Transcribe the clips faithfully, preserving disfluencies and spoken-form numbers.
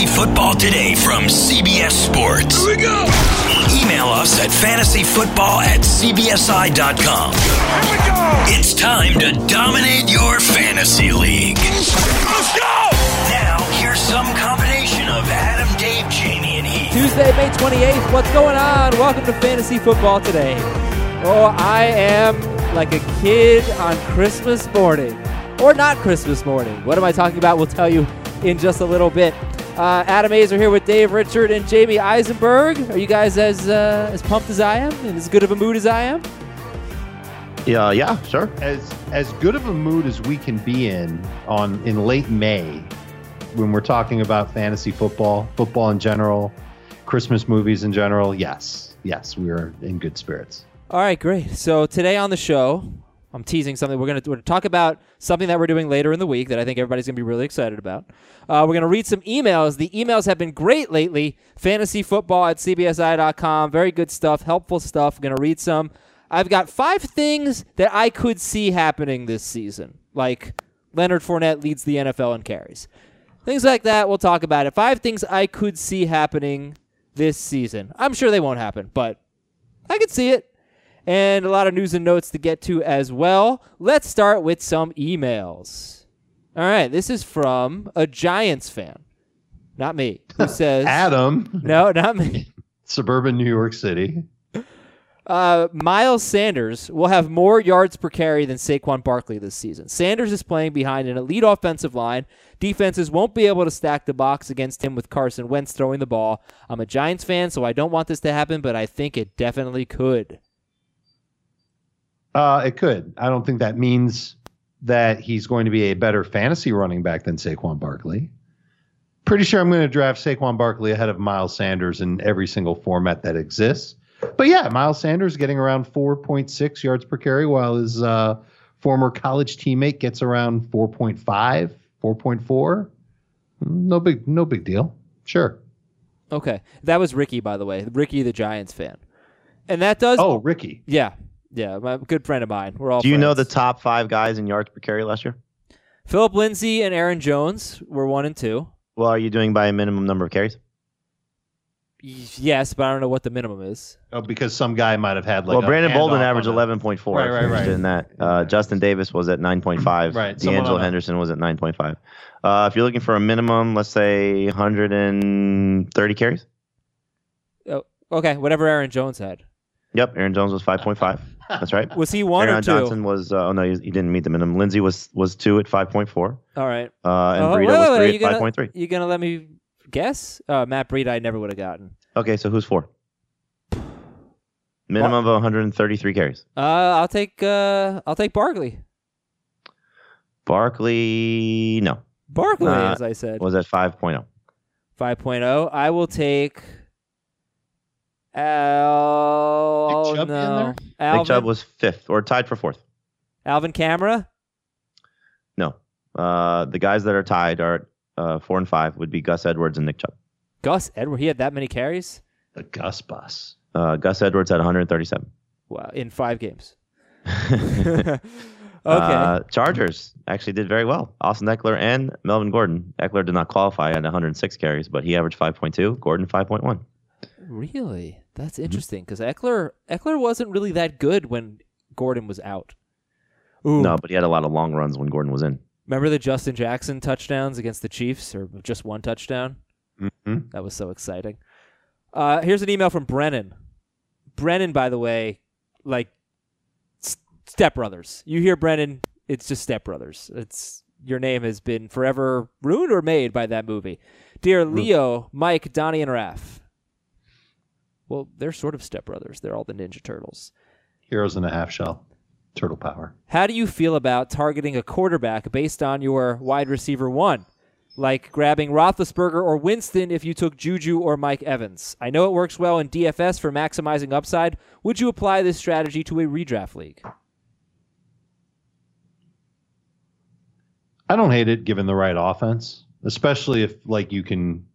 Fantasy Football Today from C B S Sports. Here we go! Email us at fantasyfootball at c b s i dot com. Here we go! It's time to dominate your fantasy league. Let's go! Now, here's some combination of Adam, Dave, Jamie, and Heath. Tuesday, May twenty-eighth. What's going on? Welcome to Fantasy Football Today. Oh, I am like a kid on Christmas morning. Or not Christmas morning. What am I talking about? We'll tell you in just a little bit. Uh, Adam Azer here with Dave Richard and Jamie Eisenberg. Are you guys as uh, as pumped as I am and as good of a mood as I am? Yeah, yeah, sure. As as good of a mood as we can be in on in late May when we're talking about fantasy football, football in general, Christmas movies in general. Yes, yes, we are in good spirits. All right, great. So today on the show, I'm teasing something. We're going to talk about something that we're doing later in the week that I think everybody's going to be really excited about. Uh, we're going to read some emails. The emails have been great lately. Fantasyfootball at c b s i dot com. Very good stuff, helpful stuff. We're going to read some. I've got five things that I could see happening this season, like Leonard Fournette leads the N F L in carries. Things like that, we'll talk about it. Five things I could see happening this season. I'm sure they won't happen, but I could see it. And a lot of news and notes to get to as well. Let's start with some emails. All right, this is from a Giants fan. Not me. Who says... Adam. No, not me. Suburban New York City. Uh, Miles Sanders will have more yards per carry than Saquon Barkley this season. Sanders is playing behind an elite offensive line. Defenses won't be able to stack the box against him with Carson Wentz throwing the ball. I'm a Giants fan, so I don't want this to happen, but I think it definitely could. Uh, it could. I don't think that means that he's going to be a better fantasy running back than Saquon Barkley. Pretty sure I'm going to draft Saquon Barkley ahead of Miles Sanders in every single format that exists. But yeah, Miles Sanders getting around four point six yards per carry while his uh, former college teammate gets around four point five, four point four. No big, no big deal. Sure. Okay. That was Ricky, by the way. Ricky, the Giants fan. And that does... Oh, Ricky. Yeah. Yeah, my good friend of mine. We're all Do you friends. know the top five guys in yards per carry last year? Philip Lindsay and Aaron Jones were one and two. Well, are you doing by a minimum number of carries? Yes, but I don't know what the minimum is. Oh, because some guy might have had like. Well, a Brandon Bolden handoff averaged on a- eleven point four. Right, right, right. In that, uh, Justin Davis was at nine point five. Right, someone D'Angelo on a- Henderson was at nine point five. Uh, if you're looking for a minimum, let's say one hundred thirty carries. Oh, okay, whatever Aaron Jones had. Yep, Aaron Jones was five point five. That's right. Was he one Aaron or two? Johnson was. Uh, oh no, he, he didn't meet the minimum. Lindsey was was two at five point four. All right. Uh, and Oh, Breida wait, was wait, three you at gonna- five point three. You gonna let me guess? Uh, Matt Breida, I never would have gotten. Okay, so who's four? Minimum of one hundred thirty-three carries. Uh, I'll take. Uh, I'll take Barkley. Barkley, no, Barkley, Uh, as I said, was at five point oh. five point oh. I will take. Al. Nick Chubb in no. there? Alvin. Nick Chubb was fifth or tied for fourth. Alvin Kamara. No, uh, the guys that are tied are uh, four and five would be Gus Edwards and Nick Chubb. Gus Edwards. He had that many carries. The Gus Bus. Uh, Gus Edwards had one hundred thirty-seven. Wow, in five games. okay. Uh, Chargers actually did very well. Austin Eckler and Melvin Gordon. Eckler did not qualify at one hundred six carries, but he averaged five point two. Gordon five point one. Really? That's interesting because Eckler Eckler wasn't really that good when Gordon was out. Ooh. No, but he had a lot of long runs when Gordon was in. Remember the Justin Jackson touchdowns against the Chiefs, or just one touchdown? Mm-hmm. That was so exciting. Uh, here's an email from Brennan. Brennan, by the way, like S- Step Brothers. You hear Brennan, it's just Step Brothers. It's your name has been forever ruined or made by that movie. Dear Leo, Mike, Donnie, and Raph. Well, they're sort of Step Brothers. They're all the Ninja Turtles. Heroes in a half shell. Turtle power. How do you feel about targeting a quarterback based on your wide receiver one? Like grabbing Roethlisberger or Winston if you took Juju or Mike Evans. I know it works well in D F S for maximizing upside. Would you apply this strategy to a redraft league? I don't hate it given the right offense, especially if like you can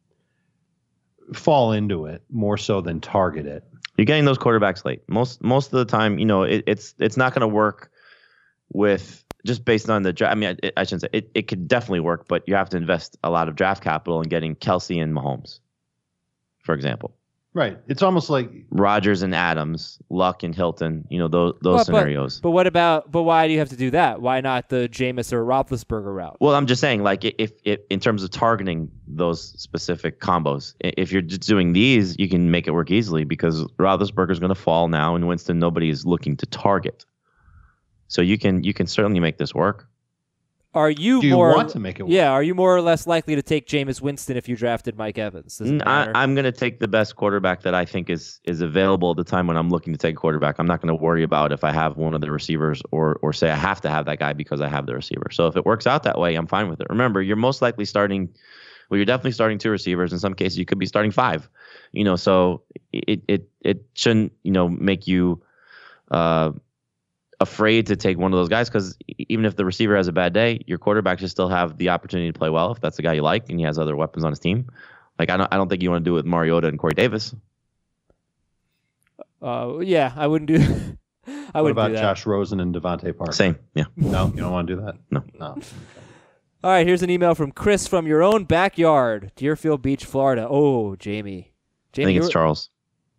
fall into it more so than target it. You're getting those quarterbacks late. Most most of the time, you know, it, it's it's not going to work with just based on the draft. I mean, I, I shouldn't say it. It could definitely work, but you have to invest a lot of draft capital in getting Kelsey and Mahomes, for example. Right. It's almost like Rodgers and Adams, Luck and Hilton. You know those those Well, scenarios. But, but what about? But why do you have to do that? Why not the Jameis or Roethlisberger route? Well, I'm just saying, like, if, if in terms of targeting those specific combos, i- if you're just doing these, you can make it work easily because Roethlisberger's going to fall now, and Winston nobody is looking to target. So you can you can certainly make this work. Are you do you more want to make it work? Yeah, are you more or less likely to take Jameis Winston if you drafted Mike Evans? Does it N- I, matter? I'm going to take the best quarterback that I think is is available at the time when I'm looking to take a quarterback. I'm not going to worry about if I have one of the receivers or or say I have to have that guy because I have the receiver. So if it works out that way, I'm fine with it. Remember, you're most likely starting. Well, you're definitely starting two receivers. In some cases, you could be starting five. You know, so it it it shouldn't you know make you uh, afraid to take one of those guys because even if the receiver has a bad day, your quarterback should still have the opportunity to play well if that's the guy you like and he has other weapons on his team. Like I don't I don't think you want to do it with Mariota and Corey Davis. Uh, yeah, I wouldn't do. I what wouldn't about do that. Josh Rosen and Devontae Parker? Same, yeah. No, you don't want to do that? No. No. All right, here's an email from Chris from your own backyard, Deerfield Beach, Florida. Oh, Jamie. I Jamie, think it's you were- Charles,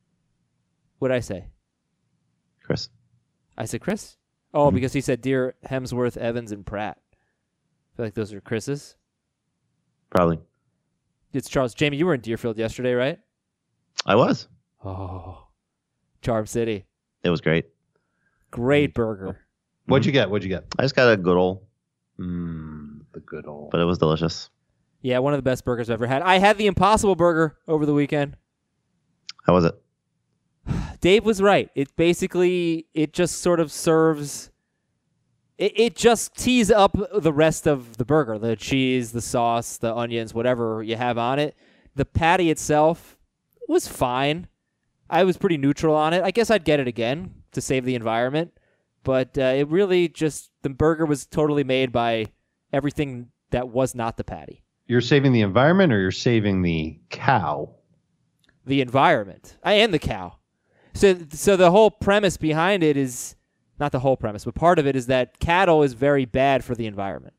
What'd I say? Chris. I said Chris? Oh, Mhm. because he said Deer, Hemsworth, Evans, and Pratt. I feel like those are Chris's. Probably. It's Charles. Jamie, you were in Deerfield yesterday, right? I was. Oh, Charm City. It was great. Great burger. What'd you get? What'd you get? I just got a good old, Mmm, the good old. but it was delicious. Yeah, one of the best burgers I've ever had. I had the Impossible Burger over the weekend. How was it? Dave was right. It basically, it just sort of serves, it, it just tees up the rest of the burger, the cheese, the sauce, the onions, whatever you have on it. The patty itself was fine. I was pretty neutral on it. I guess I'd get it again to save the environment. But uh, it really just, the burger was totally made by everything that was not the patty. You're saving the environment or you're saving the cow? The environment. I and the cow. So so the whole premise behind it is, not the whole premise, but part of it is that cattle is very bad for the environment.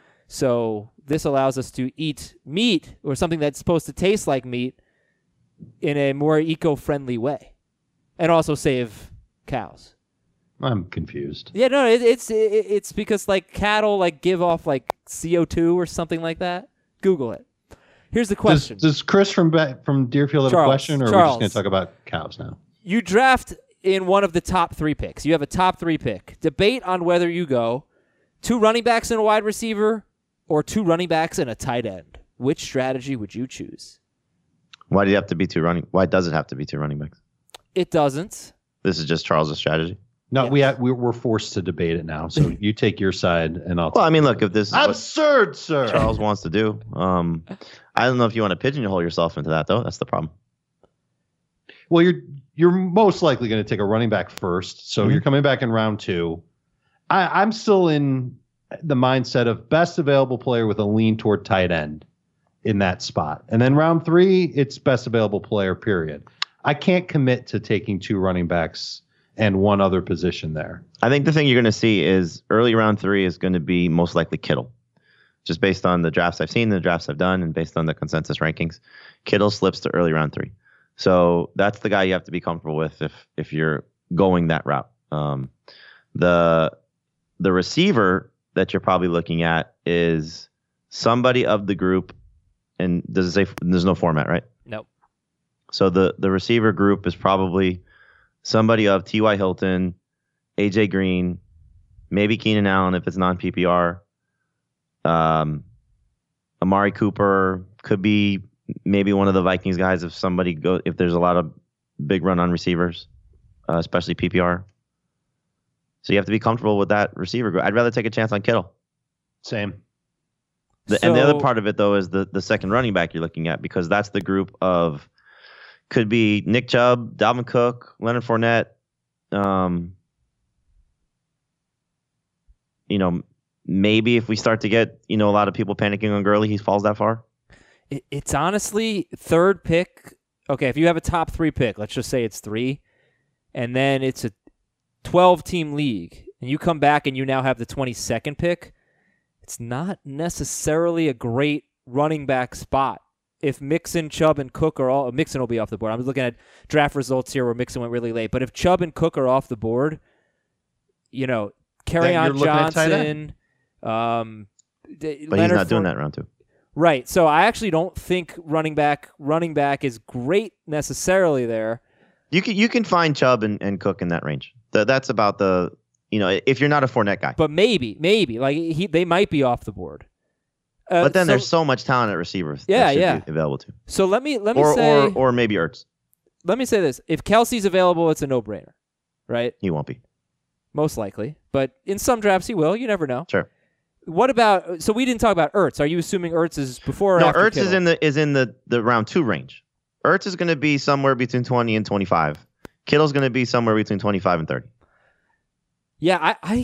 So this allows us to eat meat or something that's supposed to taste like meat in a more eco-friendly way and also save cows. I'm confused. Yeah, no, it, it's it, it's because like cattle like give off like C O two or something like that. Google it. Here's the Does, question. does Chris from Ba- from Deerfield have Charles, a question, or are Charles. we just going to talk about cows now? You draft in one of the top three picks. You have a top three pick. Debate on whether you go two running backs and a wide receiver or two running backs and a tight end. Which strategy would you choose? Why do you have to be two running? Why does it have to be two running backs? It doesn't. This is just Charles' strategy. No, Yes. we have, we- we're forced to debate it now. So you take your side, and I'll. Well, I mean, look, if this is what Absurd, sir. Charles wants to do, um, I don't know if you want to pigeonhole yourself into that, though. That's the problem. Well, you're you're most likely going to take a running back first. So Mhm. you're coming back in round two. I, I'm still in the mindset of best available player with a lean toward tight end in that spot. And then round three, it's best available player, period. I can't commit to taking two running backs and one other position there. I think the thing you're going to see is early round three is going to be most likely Kittle. Just based on the drafts I've seen, the drafts I've done, and based on the consensus rankings, Kittle slips to early round three. So that's the guy you have to be comfortable with if if you're going that route. Um, the the receiver that you're probably looking at is somebody of the group, and does it say there's no format, right? Nope. So the the receiver group is probably somebody of T Y. Hilton, A J Green, maybe Keenan Allen if it's non-P P R. Um, Amari Cooper could be maybe one of the Vikings guys if somebody go if there's a lot of big run on receivers, uh, especially P P R. So you have to be comfortable with that receiver group. I'd rather take a chance on Kittle. Same. The, and the other So- part of it though is the the second running back you're looking at, because that's the group of could be Nick Chubb, Dalvin Cook, Leonard Fournette. Um, you know, maybe if we start to get you know a lot of people panicking on Gurley, he falls that far. It, it's honestly third pick. Okay, if you have a top three pick, let's just say it's three, and then it's a twelve-team league, and you come back and you now have the twenty-second pick, it's not necessarily a great running back spot. If Mixon, Chubb, and Cook are all – Mixon will be off the board. I'm looking at draft results here where Mixon went really late. But if Chubb and Cook are off the board, you know, Kerryon Johnson – um, But Leonard he's not doing Fournette- that round two. Right. So I actually don't think running back running back is great necessarily there. You can you can find Chubb and, and Cook in that range. The, that's about the you know if you're not a Fournette guy. But maybe, maybe like he they might be off the board. Uh, but then so, there's so much talent at receiver. Yeah, that should yeah. Be available to. So let me let me or, say or or maybe Ertz. Let me say this: if Kelsey's available, it's a no-brainer, right? He won't be. Most likely, but in some drafts he will. You never know. Sure. What about? So we didn't talk about Ertz. Are you assuming Ertz is before or no, after Ertz Kittle? is in the is in the, the round two range. Ertz is going to be somewhere between twenty and twenty-five. Kittle's going to be somewhere between twenty-five and thirty. Yeah, I, I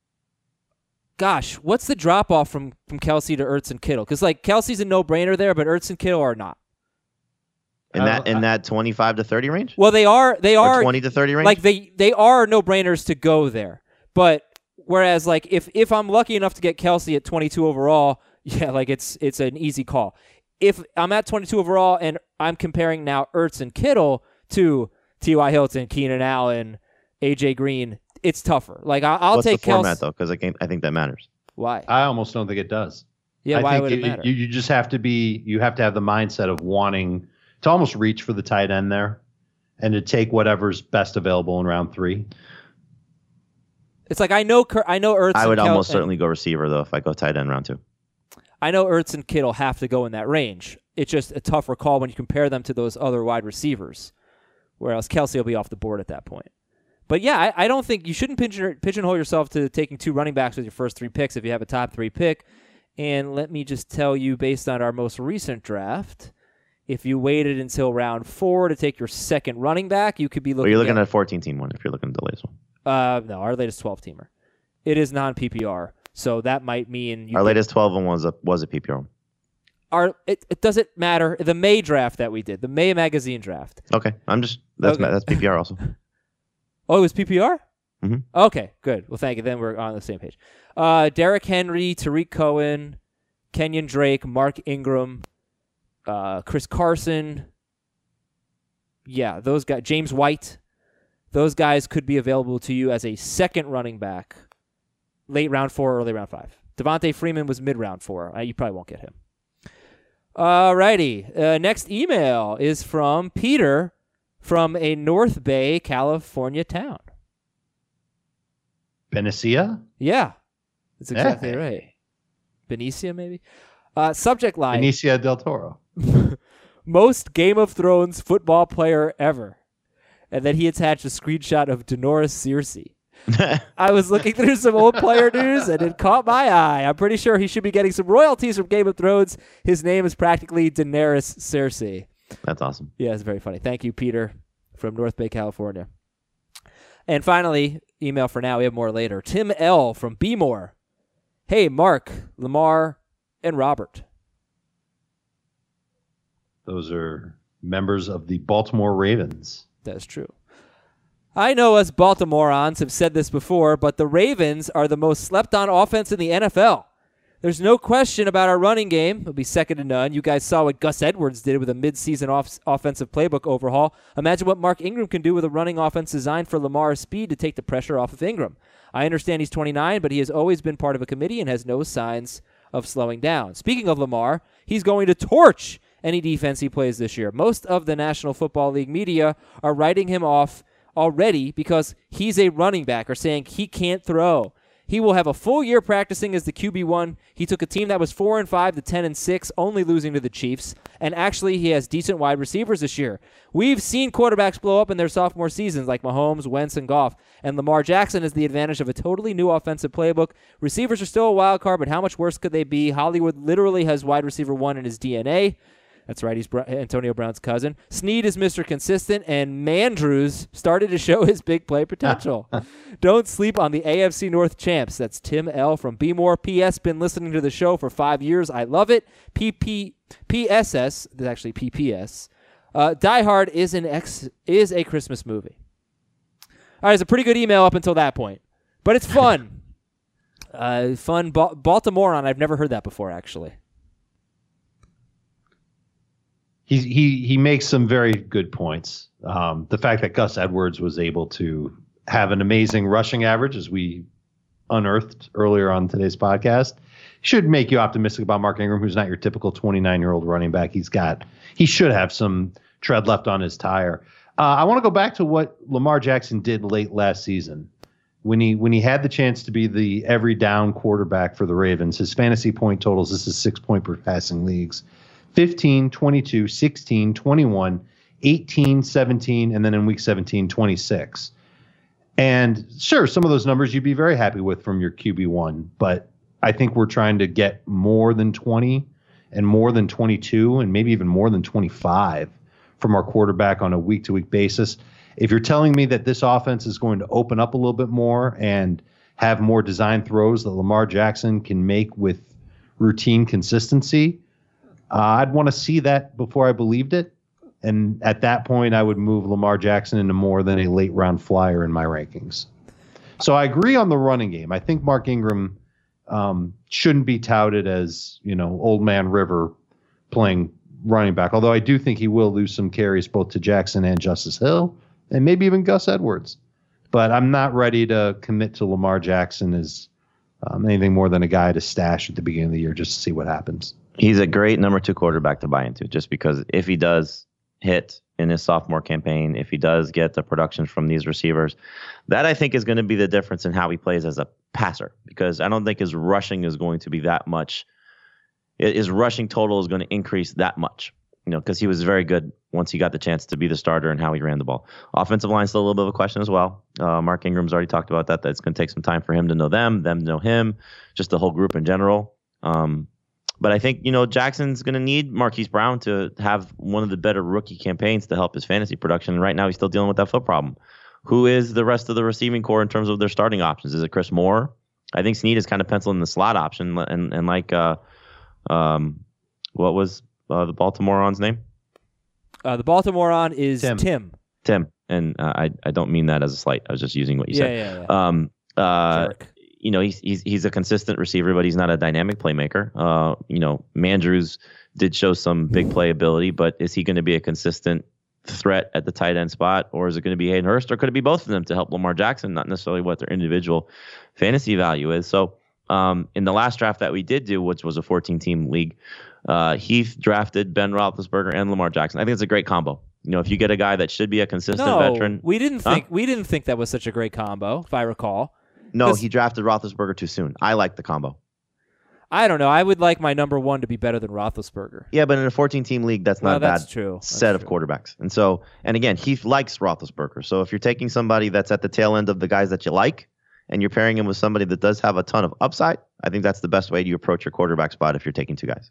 gosh, what's the drop off from, from Kelsey to Ertz and Kittle? Because like Kelsey's a no brainer there, but Ertz and Kittle are not. In that in that twenty-five to thirty range? Well, they are they are or twenty to thirty range? Like they they are no brainers to go there. But whereas like if if I'm lucky enough to get Kelsey at twenty-two overall, yeah, like it's it's an easy call. If I'm at twenty-two overall and I'm comparing now Ertz and Kittle to T Y. Hilton, Keenan Allen, A J Green, it's tougher. Like I, I'll What's take the format Kelsey. though? Because I can I think that matters. Why? I almost don't think it does. Yeah, I why think would it, it matter? You, you just have to be. You have to have the mindset of wanting to almost reach for the tight end there, and to take whatever's best available in round three. It's like I know I know Ertz. I would and Kel- almost and, certainly go receiver though if I go tight end round two. I know Ertz and Kittle have to go in that range. It's just a tougher call when you compare them to those other wide receivers, whereas Kelsey will be off the board at that point. But yeah, I, I don't think you shouldn't pigeon, pigeonhole yourself to taking two running backs with your first three picks if you have a top three pick. And let me just tell you, based on our most recent draft, if you waited until round four to take your second running back, you could be looking. Well, you're looking at at a fourteen-team one if you're looking at the latest one. Uh, no, our latest twelve-teamer. It is non-P P R, so that might mean you Our could, latest twelve one was a was a P P R one. Our it, it doesn't matter. The May draft that we did, the May magazine draft. Okay, I'm just that's Okay. that's P P R also. Oh, it was P P R? Mm-hmm. Okay, good. Well, thank you. Then we're on the same page. Uh, Derrick Henry, Tariq Cohen, Kenyon Drake, Mark Ingram, uh, Chris Carson. Yeah, those guys. James White. Those guys could be available to you as a second running back, late round four, early round five. Devontae Freeman was mid round four. Uh, you probably won't get him. All righty. Uh, next email is from Peter from a North Bay, California town. Benicia? Yeah, that's exactly Yeah. right. Benicia, maybe? Uh, subject line. Benicia del Toro. Most Game of Thrones football player ever. And then he attached a screenshot of Daenerys Cersei. I was looking through some old player news, and it caught my eye. I'm pretty sure he should be getting some royalties from Game of Thrones. His name is practically Daenerys Cersei. That's awesome. Yeah, it's very funny. Thank you, Peter, from North Bay, California. And finally, email for now. We have more later. Tim L. from Bmore. Hey, Mark, Lamar, and Robert. Those are members of the Baltimore Ravens. That's true. I know us Baltimoreans have said this before, but the Ravens are the most slept-on offense in the N F L. There's no question about our running game. It'll be second to none. You guys saw what Gus Edwards did with a mid-season off- offensive playbook overhaul. Imagine what Mark Ingram can do with a running offense designed for Lamar's speed to take the pressure off of Ingram. I understand he's twenty-nine, but he has always been part of a committee and has no signs of slowing down. Speaking of Lamar, he's going to torch any defense he plays this year. Most of the National Football League media are writing him off already because he's a running back or saying he can't throw. He will have a full year practicing as the Q B one. He took a team that was four and five to ten and six, only losing to the Chiefs. And actually, he has decent wide receivers this year. We've seen quarterbacks blow up in their sophomore seasons, like Mahomes, Wentz, and Goff. And Lamar Jackson has the advantage of a totally new offensive playbook. Receivers are still a wild card, but how much worse could they be? Hollywood literally has wide receiver one in his D N A. That's right, he's Br- Antonio Brown's cousin. Snead is Mister Consistent, and Mandrews started to show his big play potential. Don't sleep on the A F C North champs. That's Tim L. from Bmore. P S. Been listening to the show for five years. I love it. P P P S S, there's actually P P S. Uh, Die Hard is an ex- is a Christmas movie. All right, it's a pretty good email up until that point. but it's fun. Uh, fun. Ba- Baltimorean. I've never heard that before, actually. He he he makes some very good points. Um, the fact that Gus Edwards was able to have an amazing rushing average, as we unearthed earlier on today's podcast, should make you optimistic about Mark Ingram, who's not your typical twenty-nine-year-old running back. He's got he should have some tread left on his tire. Uh, I want to go back to what Lamar Jackson did late last season when he when he had the chance to be the every down quarterback for the Ravens. His fantasy point totals, this is six point per passing leagues, fifteen, twenty-two, sixteen, twenty-one, eighteen, seventeen, and then in week seventeen, twenty-six. And sure, some of those numbers you'd be very happy with from your Q B one, but I think we're trying to get more than twenty and more than twenty-two and maybe even more than twenty-five from our quarterback on a week-to-week basis. If you're telling me that this offense is going to open up a little bit more and have more design throws that Lamar Jackson can make with routine consistency, uh, I'd want to see that before I believed it. And at that point, I would move Lamar Jackson into more than a late-round flyer in my rankings. So I agree on the running game. I think Mark Ingram um, shouldn't be touted as, you know, old man River playing running back, although I do think he will lose some carries both to Jackson and Justice Hill, and maybe even Gus Edwards. But I'm not ready to commit to Lamar Jackson as um, anything more than a guy to stash at the beginning of the year just to see what happens. He's a great number two quarterback to buy into, just because if he does hit in his sophomore campaign, if he does get the production from these receivers, that I think is going to be the difference in how he plays as a passer, because I don't think his rushing is going to be that much. His rushing total is going to increase that much, you know, because he was very good once he got the chance to be the starter and how he ran the ball. Offensive line still a little bit of a question as well. Uh, Mark Ingram's already talked about that, that it's going to take some time for him to know them, them to know him, just the whole group in general. Um, But I think, you know, Jackson's going to need Marquise Brown to have one of the better rookie campaigns to help his fantasy production. And right now he's still dealing with that foot problem. Who is the rest of the receiving core in terms of their starting options? Is it Chris Moore? I think Snead is kind of penciling the slot option. And and like, uh, um, what was uh, the Baltimorean's name? Uh, the Baltimorean is Tim. Tim. Tim. And uh, I, I don't mean that as a slight. I was just using what you Yeah, said. yeah, yeah. Um, uh, Jerk. You know, he's he's he's a consistent receiver, but he's not a dynamic playmaker. Uh, you know, Mandrews did show some big playability, but is he going to be a consistent threat at the tight end spot, or is it going to be Hayden Hurst, or could it be both of them to help Lamar Jackson? Not necessarily what their individual fantasy value is. So, um, in the last draft that we did do, which was a fourteen-team league, uh, Heath drafted Ben Roethlisberger and Lamar Jackson. I think it's a great combo. You know, if you get a guy that should be a consistent No, veteran, we didn't Huh? think we didn't think that was such a great combo, if I recall. no, 'Cause- he drafted Roethlisberger too soon. I like the combo. I don't know. I would like my number one to be better than Roethlisberger. Yeah, but in a fourteen-team league, that's Well, not a that's bad true. That's set of true. quarterbacks. And so, and again, Heath likes Roethlisberger. So if you're taking somebody that's at the tail end of the guys that you like, and you're pairing him with somebody that does have a ton of upside, I think that's the best way to approach your quarterback spot if you're taking two guys.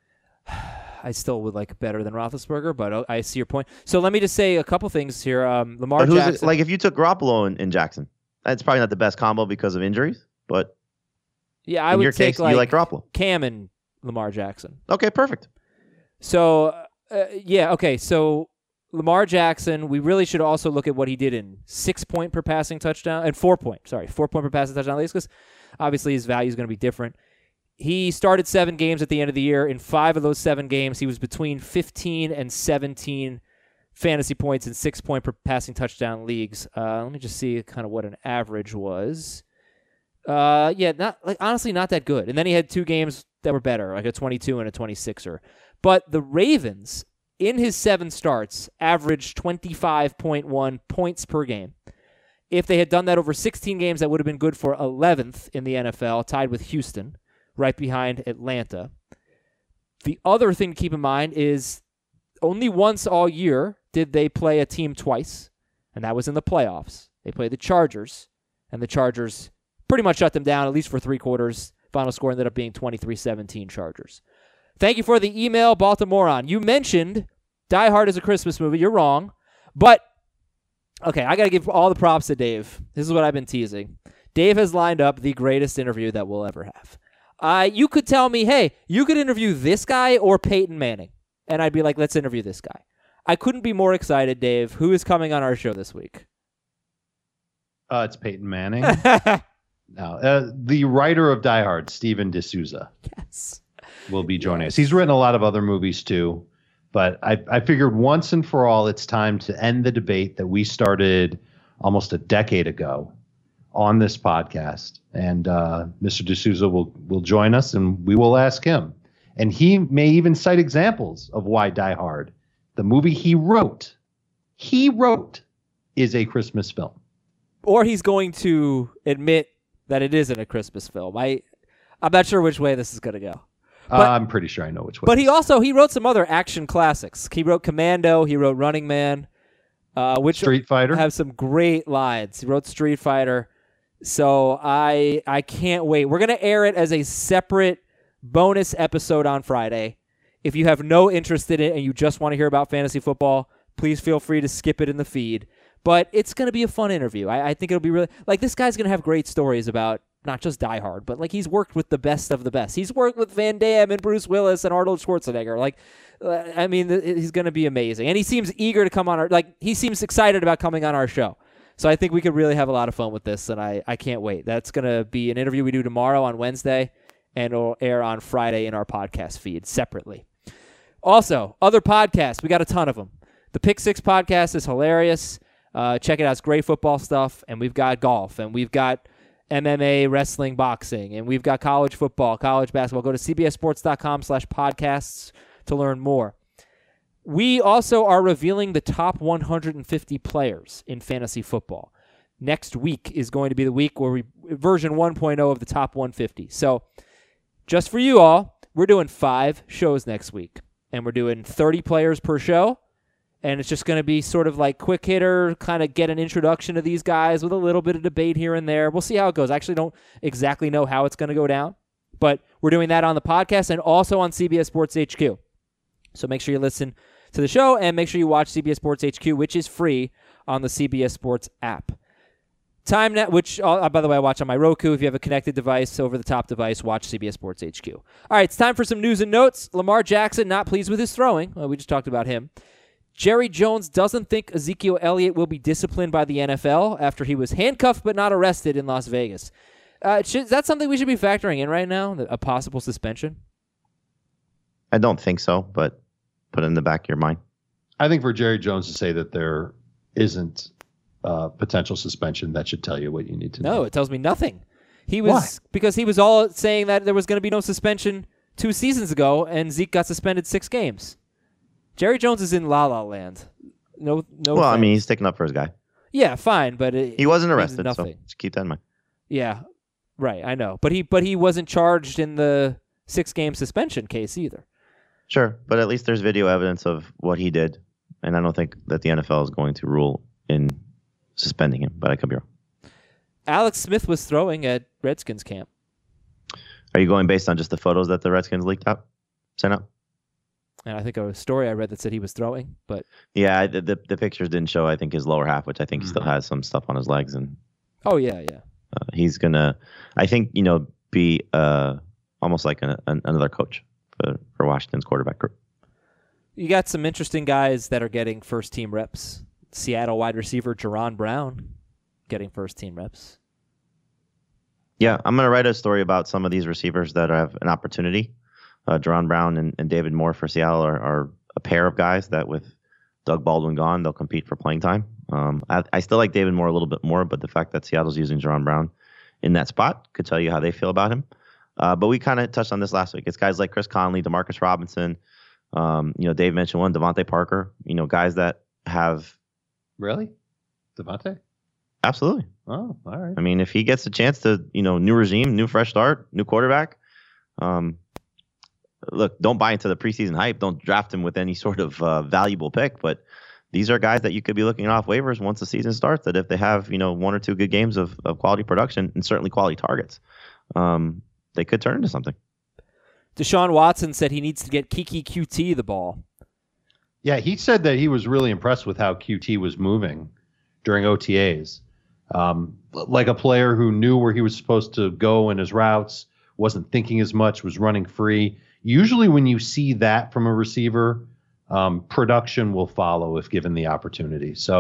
I still would like better than Roethlisberger, but uh, I see your point. So let me just say a couple things here. Um, Lamar But who's it, Jackson. like if you took Garoppolo and, and Jackson, that's probably not the best combo because of injuries. But yeah, I in would your take case, like you like Garoppolo. Cam and Lamar Jackson. Okay, perfect. So, uh, yeah, okay. So Lamar Jackson, we really should also look at what he did in six point per passing touchdown and four point, sorry, four point per passing touchdown leagues, because obviously his value is going to be different. He started seven games at the end of the year. In five of those seven games, he was between fifteen and seventeen fantasy points in six point per passing touchdown leagues. Uh, let me just see kind of what an average was. Uh, yeah, not like honestly not that good. And then he had two games that were better, like a twenty-two and a twenty-sixer. But the Ravens, in his seven starts, averaged twenty-five point one points per game. If they had done that over sixteen games, that would have been good for eleventh in the N F L, tied with Houston, right behind Atlanta. The other thing to keep in mind is only once all year did they play a team twice, and that was in the playoffs. They played the Chargers, and the Chargers pretty much shut them down, at least for three quarters. Final score ended up being twenty-three seventeen Chargers. Thank you for the email, Baltimorean. You mentioned Die Hard is a Christmas movie. You're wrong. But, okay, I got to give all the props to Dave. This is what I've been teasing. Dave has lined up the greatest interview that we'll ever have. Uh, you could tell me, hey, you could interview this guy or Peyton Manning. And I'd be like, let's interview this guy. I couldn't be more excited, Dave. Who is coming on our show this week? Uh, it's Peyton Manning. Now, uh, the writer of Die Hard, Steven D'Souza, Yes. will be joining yes. us. He's written a lot of other movies too, but I, I figured once and for all, it's time to end the debate that we started almost a decade ago on this podcast. And uh, Mister D'Souza will, will join us, and we will ask him. And he may even cite examples of why Die Hard, the movie he wrote, he wrote, is a Christmas film. Or he's going to admit that it isn't a Christmas film. I, I'm not sure which way this is going to go. But, uh, I'm pretty sure I know which way. But he also, he wrote some other action classics. He wrote Commando. He wrote Running Man, uh, which Street Fighter. have some great lines. He wrote Street Fighter. So I I can't wait. We're going to air it as a separate bonus episode on Friday. If you have no interest in it and you just want to hear about fantasy football, please feel free to skip it in the feed. But it's going to be a fun interview. I, I think it'll be really... Like, this guy's going to have great stories about not just Die Hard, but, like, he's worked with the best of the best. He's worked with Van Damme and Bruce Willis and Arnold Schwarzenegger. Like, uh, I mean, he's going to be amazing. And he seems eager to come on our... Like, he seems excited about coming on our show. So I think we could really have a lot of fun with this, and I, I can't wait. That's going to be an interview we do tomorrow on Wednesday, and it'll air on Friday in our podcast feed separately. Also, other podcasts. We got a ton of them. The Pick Six podcast is hilarious. Uh, check it out. It's great football stuff. And we've got golf. And we've got M M A, wrestling, boxing. And we've got college football, college basketball. Go to cbssports.com slash podcasts to learn more. We also are revealing the top one hundred fifty players in fantasy football. Next week is going to be the week where we version one point oh of the top one hundred fifty. So just for you all, we're doing five shows next week. And we're doing thirty players per show. And it's just going to be sort of like quick hitter, kind of get an introduction to these guys with a little bit of debate here and there. We'll see how it goes. I actually don't exactly know how it's going to go down. But we're doing that on the podcast and also on C B S Sports H Q. So make sure you listen to the show and make sure you watch C B S Sports H Q, which is free on the C B S Sports app. TimeNet, which, uh, by the way, I watch on my Roku. If you have a connected device, over-the-top device, watch C B S Sports H Q. All right, it's time for some news and notes. Lamar Jackson not pleased with his throwing. Well, we just talked about him. Jerry Jones doesn't think Ezekiel Elliott will be disciplined by the N F L after he was handcuffed but not arrested in Las Vegas. Uh, should, is that something we should be factoring in right now, a possible suspension? I don't think so, but put it in the back of your mind. I think for Jerry Jones to say that there isn't a potential suspension, that should tell you what you need to know. No, it tells me nothing. He was Why? Because he was all saying that there was going to be no suspension two seasons ago, and Zeke got suspended six games. Jerry Jones is in La La Land. No, no. Well, offense. I mean, he's sticking up for his guy. Yeah, fine, but it, he wasn't it arrested, so nothing. just keep that in mind. Yeah, right. I know, but he but he wasn't charged in the six game suspension case either. Sure, but at least there's video evidence of what he did, and I don't think that the N F L is going to rule in suspending him. But I could be wrong. Alex Smith was throwing at Redskins camp. Are you going based on just the photos that the Redskins leaked out, sent out? And I think a story I read that said he was throwing, but yeah, the the, the pictures didn't show. I think his lower half, which I think mm-hmm. he still has some stuff on his legs, and oh yeah, yeah. Uh, he's gonna, I think, you know, be uh, almost like an, an, another coach for, for Washington's quarterback group. You got some interesting guys that are getting first team reps. Seattle wide receiver Jaron Brown getting first team reps. Yeah, I'm gonna write a story about some of these receivers that have an opportunity. Uh, Jaron Brown and, and David Moore for Seattle are, are a pair of guys that, with Doug Baldwin gone, they'll compete for playing time. Um, I, I still like David Moore a little bit more, but the fact that Seattle's using Jaron Brown in that spot could tell you how they feel about him. Uh, but we kind of touched on this last week. It's guys like Chris Conley, Demarcus Robinson. Um, you know, Dave mentioned one, Devontae Parker. You know, guys that have really Devontae. Absolutely. Oh, all right. I mean, if he gets a chance to, you know, new regime, new fresh start, new quarterback. Um, look, don't buy into the preseason hype. Don't draft him with any sort of uh, valuable pick. But these are guys that you could be looking off waivers once the season starts. That if they have, you know, one or two good games of, of quality production and certainly quality targets, um, they could turn into something. Deshaun Watson said he needs to get Kiki Q T the ball. Yeah, he said that he was really impressed with how Q T was moving during O T As. Um, like a player who knew where he was supposed to go in his routes, wasn't thinking as much, was running free. Usually when you see that from a receiver, um, production will follow if given the opportunity. So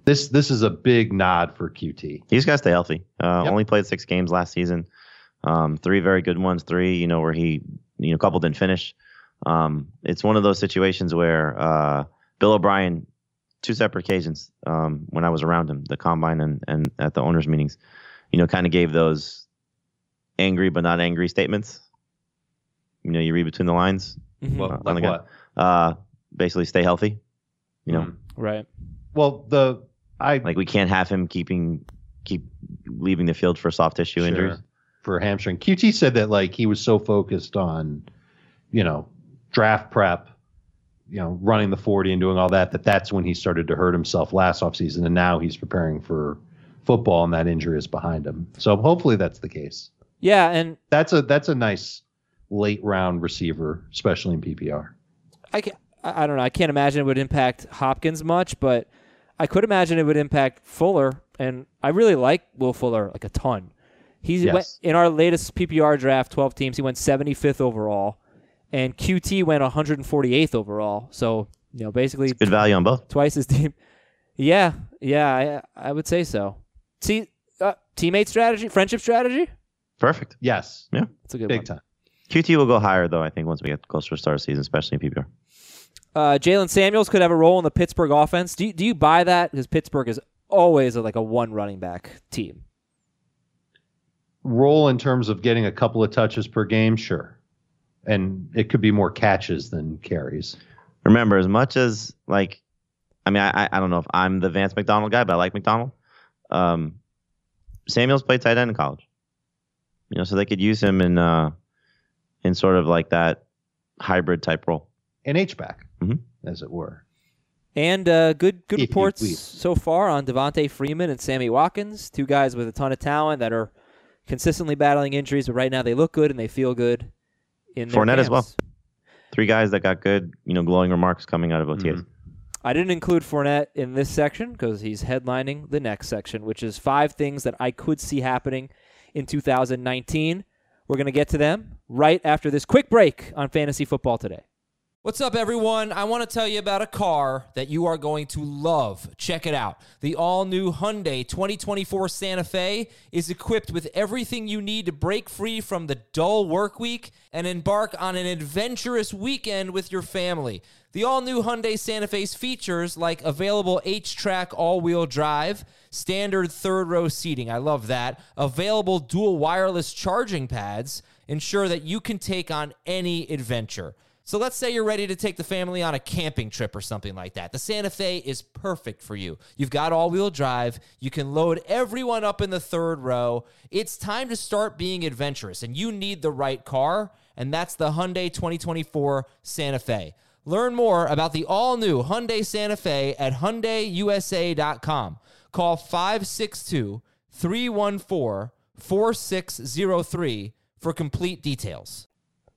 This this is a big nod for Q T. He's got to stay healthy. Uh, Yep. Only played six games last season. Um, three very good ones. Three, you know, where he, you know, a couple didn't finish. Um, it's one of those situations where uh, Bill O'Brien, two separate occasions um, when I was around him, the combine and, and at the owners' meetings, you know, kind of gave those angry but not angry statements. You know, you read between the lines. Mhm. Well, Uh, like on the guy. what? Uh, basically, stay healthy. You know, Mm. Right. Well, the I like we can't have him keeping keep leaving the field for soft tissue Sure. injuries. For hamstring. Q T said that like he was so focused on, you know, draft prep, you know, running the forty and doing all that, that that's when he started to hurt himself last offseason. And now he's preparing for football and that injury is behind him. So hopefully that's the case. Yeah, and That's a that's a nice late round receiver, especially in P P R. I, ca- I I don't know. I can't imagine it would impact Hopkins much, but I could imagine it would impact Fuller, and I really like Will Fuller like a ton. He's Yes. went, in our latest P P R draft, twelve teams, he went seventy-fifth overall, and Q T went one hundred forty-eighth overall. So, you know, basically Good value on both. twice as deep. Yeah, yeah, I, I would say so. See, uh, teammate strategy, friendship strategy. Perfect. Yes. That's a good Big one. time. Q T will go higher though. I think once we get closer to start of season, especially in P P R. Uh, Jalen Samuels could have a role in the Pittsburgh offense. Do you, do you buy that? Because Pittsburgh is always a, like a one running back team. Role in terms of getting a couple of touches per game, sure. And it could be more catches than carries. Remember, as much as like, I mean, I I don't know if I'm the Vance McDonald guy, but I like McDonald. Um, Samuels played tight end in college, you know, so they could use him in uh, in sort of like that hybrid type role. An H-back, Mhm. as it were. And uh, good good If you reports please. so far on Devontae Freeman and Sammy Watkins, two guys with a ton of talent that are consistently battling injuries, but right now they look good and they feel good in their Fournette as well. camps. Three guys that got good, you know, glowing remarks coming out of O T As. Mhm. I didn't include Fournette in this section because he's headlining the next section, which is five things that I could see happening in two thousand nineteen. We're going to get to them right after this quick break on Fantasy Football Today. What's up, everyone? I want to tell you about a car that you are going to love. Check it out. The all-new Hyundai twenty twenty-four Santa Fe is equipped with everything you need to break free from the dull work week and embark on an adventurous weekend with your family. The all-new Hyundai Santa Fe's features like available H-Track all-wheel drive, standard third-row seating, I love that, available dual wireless charging pads, ensure that you can take on any adventure. So let's say you're ready to take the family on a camping trip or something like that. The Santa Fe is perfect for you. You've got all-wheel drive. You can load everyone up in the third row. It's time to start being adventurous, and you need the right car, and that's the Hyundai twenty twenty-four Santa Fe. Learn more about the all-new Hyundai Santa Fe at Hyundai U S A dot com. Call five six two, three one four, four six zero three for complete details.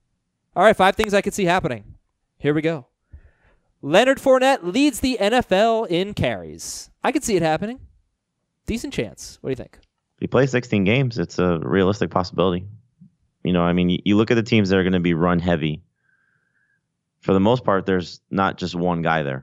All right, five things I could see happening. Here we go. Leonard Fournette leads the N F L in carries. I could see it happening. Decent chance. What do you think? If he plays sixteen games, it's a realistic possibility. You know, I mean, you, you look at the teams that are going to be run heavy. For the most part, there's not just one guy there.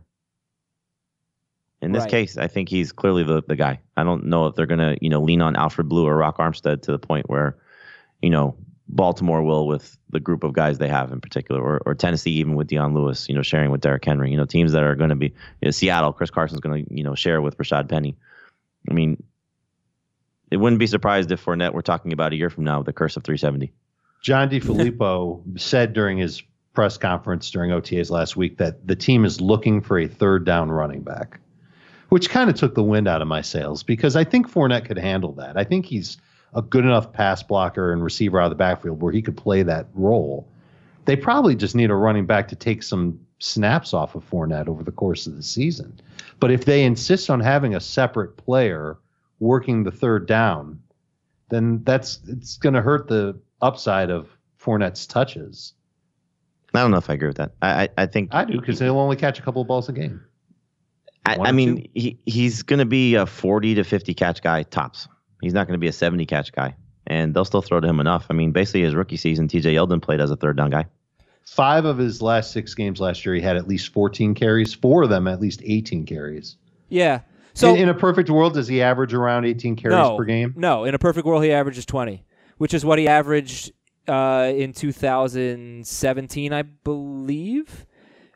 In this Right. case, I think he's clearly the, the guy. I don't know if they're going to, you know, lean on Alfred Blue or Rock Armstead to the point where, you know, Baltimore will with the group of guys they have in particular, or, or Tennessee even with Deion Lewis, you know, sharing with Derrick Henry. You know, teams that are going to be, you know, Seattle, Chris Carson's going to, you know, share with Rashad Penny. I mean, it wouldn't be surprised if Fournette we're talking about a year from now, the curse of three seventy. John DeFilippo said during his press conference during O T As last week that the team is looking for a third down running back, which kind of took the wind out of my sails because I think Fournette could handle that. I think he's a good enough pass blocker and receiver out of the backfield where he could play that role. They probably just need a running back to take some snaps off of Fournette over the course of the season. But if they insist on having a separate player working the third down, then that's it's going to hurt the upside of Fournette's touches. I don't know if I agree with that. I I, I think I do because he'll only catch a couple of balls a game. I, One I or mean two? he he's going to be a forty to fifty catch guy tops. He's not going to be a seventy catch guy, and they'll still throw to him enough. I mean, basically his rookie season, T J Yeldon played as a third down guy. Five of his last six games last year, he had at least fourteen carries. Four of them, at least eighteen carries. Yeah. So in, in a perfect world, does he average around eighteen carries no, per game? No, in a perfect world, he averages twenty, which is what he averaged uh, in two thousand seventeen, I believe.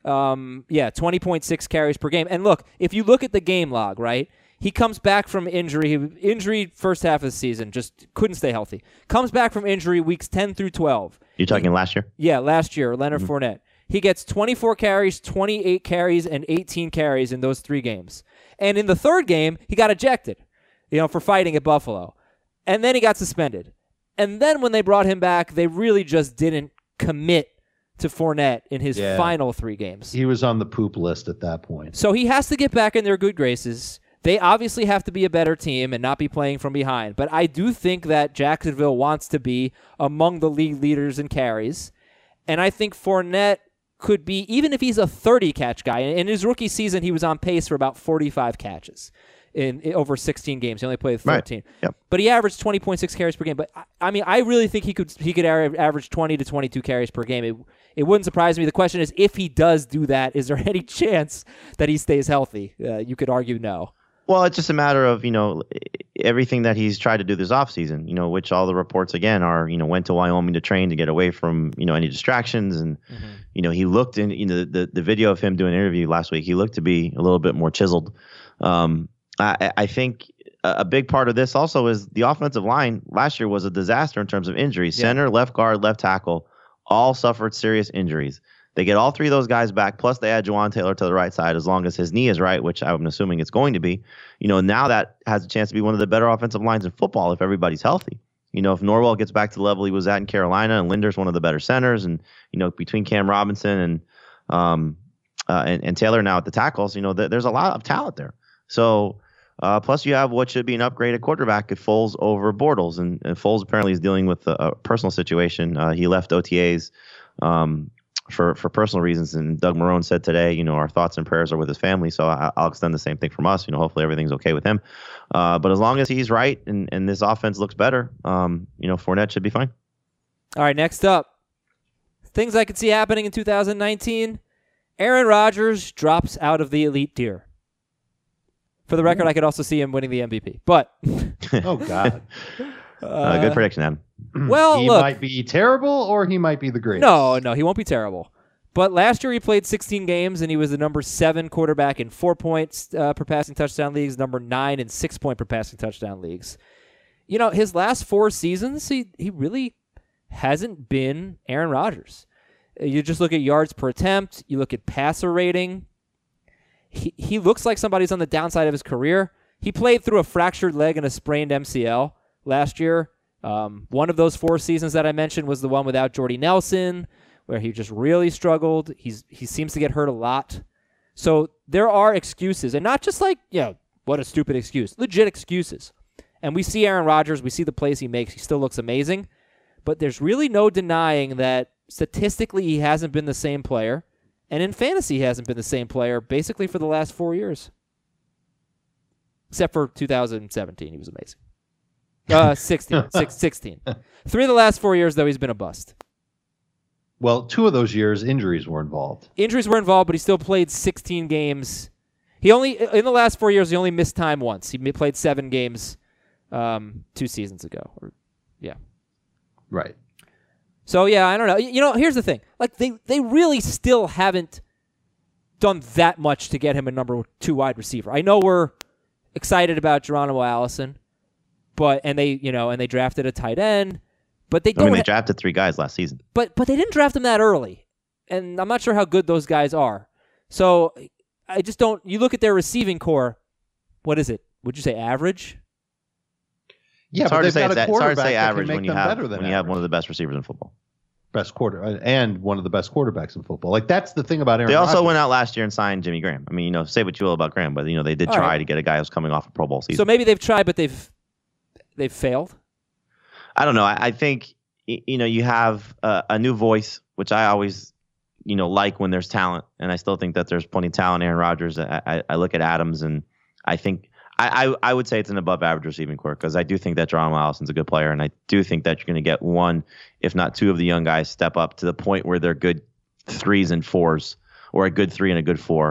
Um, yeah, twenty point six carries per game. And look, if you look at the game log, right, he comes back from injury. Injury first half of the season, just couldn't stay healthy. Comes back from injury weeks ten through twelve. You're talking he, last year? Yeah, last year, Leonard mm-hmm. Fournette. He gets twenty-four carries, twenty-eight carries, and eighteen carries in those three games. And in the third game, he got ejected, you know, for fighting at Buffalo. And then he got suspended. And then when they brought him back, they really just didn't commit to Fournette in his yeah. final three games. He was on the poop list at that point. So he has to get back in their good graces. They obviously have to be a better team and not be playing from behind. But I do think that Jacksonville wants to be among the league leaders in carries. And I think Fournette could be, even if he's a thirty-catch guy. In his rookie season, he was on pace for about forty-five catches in, in over sixteen games. He only played thirteen. Right. Yep. But he averaged twenty point six carries per game. But, I, I mean, I really think he could he could average twenty to twenty-two carries per game. It, it wouldn't surprise me. The question is, if he does do that, is there any chance that he stays healthy? Uh, you could argue no. Well, it's just a matter of, you know, everything that he's tried to do this offseason, you know, which all the reports, again, are, you know, went to Wyoming to train to get away from, you know, any distractions. And, mm-hmm. you know, he looked in, you know, the, the video of him doing an interview last week, he looked to be a little bit more chiseled. Um, I, I think a big part of this also is the offensive line last year was a disaster in terms of injuries. Yeah. Center, left guard, left tackle, all suffered serious injuries. They get all three of those guys back, plus they add Juwan Taylor to the right side as long as his knee is right, which I'm assuming it's going to be. You know, now that has a chance to be one of the better offensive lines in football if everybody's healthy. You know, if Norwell gets back to the level he was at in Carolina, and Linder's one of the better centers, and, you know, between Cam Robinson and um uh, and, and Taylor now at the tackles, you know, th- there's a lot of talent there. So, uh, plus you have what should be an upgraded quarterback at Foles over Bortles, and, and Foles apparently is dealing with a, a personal situation. Uh, he left O T As. Um, For, for personal reasons, and Doug Marrone said today, you know, our thoughts and prayers are with his family. So I, I'll extend the same thing from us. You know, hopefully everything's okay with him. Uh, but as long as he's right and, and this offense looks better, um, you know, Fournette should be fine. All right, next up, things I could see happening in two thousand nineteen. Aaron Rodgers drops out of the elite tier. For the record, I could also see him winning the M V P. But oh God, uh, uh, good prediction, Adam. Well, he look, might be terrible or he might be the greatest. No, no, he won't be terrible. But last year he played sixteen games and he was the number seven quarterback in four points uh, per passing touchdown leagues, number nine in six point per passing touchdown leagues. You know, his last four seasons, he he really hasn't been Aaron Rodgers. You just look at yards per attempt, you look at passer rating. He he looks like somebody's on the downside of his career. He played through a fractured leg and a sprained M C L last year. Um, one of those four seasons that I mentioned was the one without Jordy Nelson, where he just really struggled. He's he seems to get hurt a lot. So there are excuses, and not just like, you know, what a stupid excuse. Legit excuses. And we see Aaron Rodgers, we see the plays he makes. He still looks amazing. But there's really no denying that statistically he hasn't been the same player. And in fantasy he hasn't been the same player basically for the last four years. Except for two thousand seventeen. He was amazing. Uh, sixteen. Six, sixteen. Three of the last four years, though, he's been a bust. Well, two of those years, injuries were involved. Injuries were involved, but he still played sixteen games. He only, in the last four years, he only missed time once. He played seven games um, two seasons ago. Or, yeah. Right. So, yeah, I don't know. You know, here's the thing. Like, they, they really still haven't done that much to get him a number two wide receiver. I know we're excited about Geronimo Allison. But and they you know and they drafted a tight end, but they don't. I mean, they ha- drafted three guys last season. But but they didn't draft them that early, and I'm not sure how good those guys are. So I just don't. You look at their receiving core. What is it? Would you say average? Yeah, it's but hard to they've say got it's, a it's hard to say quarterback that can average make when you them have better when than you average. have one of the best receivers in football. Best quarter and one of the best quarterbacks in football. Like that's the thing about Aaron. They also Rodgers. went out last year and signed Jimmy Graham. I mean, you know, say what you will about Graham, but you know they did All try right. to get a guy who's coming off a Pro Bowl season. So maybe they've tried, but they've they've failed. I don't know. I, I think you know you have uh, a new voice, which I always you know like when there's talent, and I still think that there's plenty of talent. Aaron Rodgers. I, I, I look at Adams, and I think I, I, I would say it's an above average receiving core because I do think that Geronimo Allison's a good player, and I do think that you're going to get one, if not two, of the young guys step up to the point where they're good threes and fours, or a good three and a good four.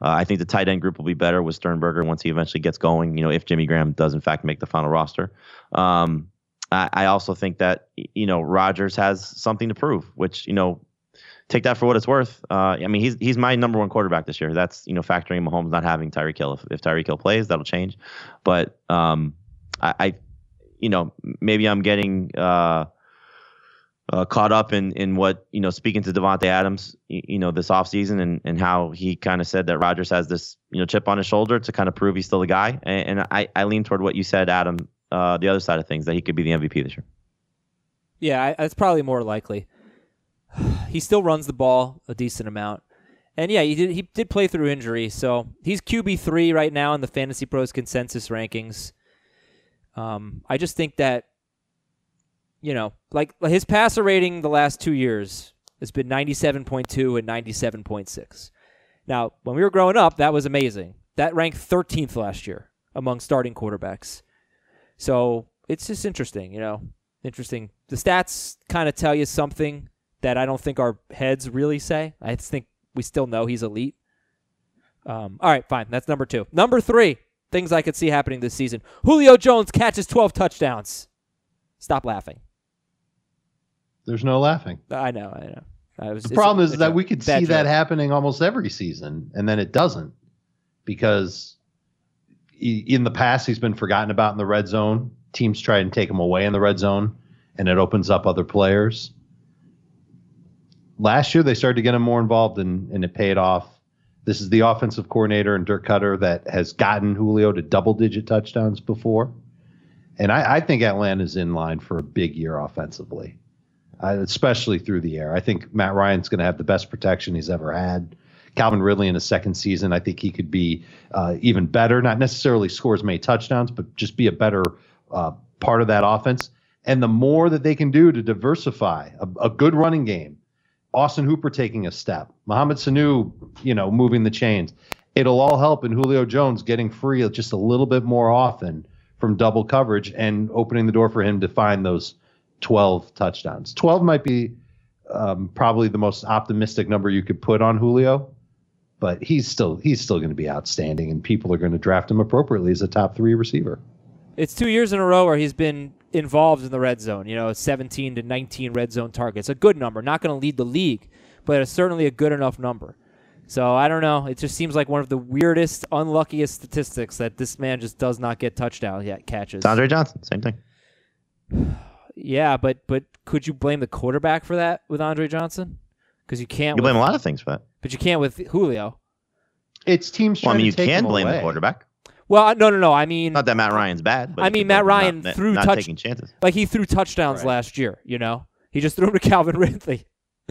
Uh, I think the tight end group will be better with Sternberger once he eventually gets going, you know, if Jimmy Graham does in fact make the final roster. Um, I, I also think that, you know, Rodgers has something to prove, which, you know, take that for what it's worth. Uh, I mean, he's he's my number one quarterback this year. That's, you know, factoring Mahomes not having Tyreek Hill. If, if Tyreek Hill plays, that'll change. But um, I, I, you know, maybe I'm getting uh, uh, caught up in in what, you know, speaking to Devontae Adams, you, you know, this offseason and and how he kind of said that Rodgers has this, you know, chip on his shoulder to kind of prove he's still the guy. And, and I, I lean toward what you said, Adam, uh, the other side of things, that he could be the M V P this year. Yeah, I, that's probably more likely. He still runs the ball a decent amount. And yeah, he did he did play through injury, so he's Q B three right now in the Fantasy Pros consensus rankings. Um, I just think that, you know, like his passer rating the last two years has been ninety-seven point two and ninety-seven point six. Now, when we were growing up, that was amazing. That ranked thirteenth last year among starting quarterbacks. So it's just interesting, you know, interesting. The stats kind of tell you something that I don't think our heads really say. I just think we still know he's elite. Um, all right, fine. That's number two. Number three, things I could see happening this season. Julio Jones catches twelve touchdowns. Stop laughing. There's no laughing. I know, I know. I was, The problem is a, that we could see joke. that happening almost every season, and then it doesn't, because he, in the past he's been forgotten about in the red zone. Teams try and take him away in the red zone, and it opens up other players. Last year, they started to get him more involved, and, and it paid off. This is the offensive coordinator in Dirk Cutter that has gotten Julio to double-digit touchdowns before. And I, I think Atlanta's in line for a big year offensively, uh, especially through the air. I think Matt Ryan's going to have the best protection he's ever had. Calvin Ridley in his second season, I think he could be uh, even better, not necessarily score as many touchdowns, but just be a better uh, part of that offense. And the more that they can do to diversify a, a good running game, Austin Hooper taking a step, Mohamed Sanu, you know, moving the chains, it'll all help in Julio Jones getting free just a little bit more often from double coverage and opening the door for him to find those twelve touchdowns. twelve might be um, probably the most optimistic number you could put on Julio, but he's still he's still going to be outstanding, and people are going to draft him appropriately as a top three receiver. It's two years in a row where he's been involved in the red zone, you know, seventeen to nineteen red zone targets. A good number, not going to lead the league, but it's certainly a good enough number. So I don't know. It just seems like one of the weirdest, unluckiest statistics that this man just does not get touchdown yet catches. Andre Johnson, same thing. Yeah, but but could you blame the quarterback for that with Andre Johnson? Because you can't. You blame with, a lot of things for that, but you can't with Julio. It's teams trying well, I mean, you to take can him blame away. the quarterback. Well, no, no, no. I mean, Not that Matt Ryan's bad, but I you mean, can Matt blame him Ryan not, threw not touch, taking chances. like he threw touchdowns Right. last year. You know, he just threw him to Calvin Ridley.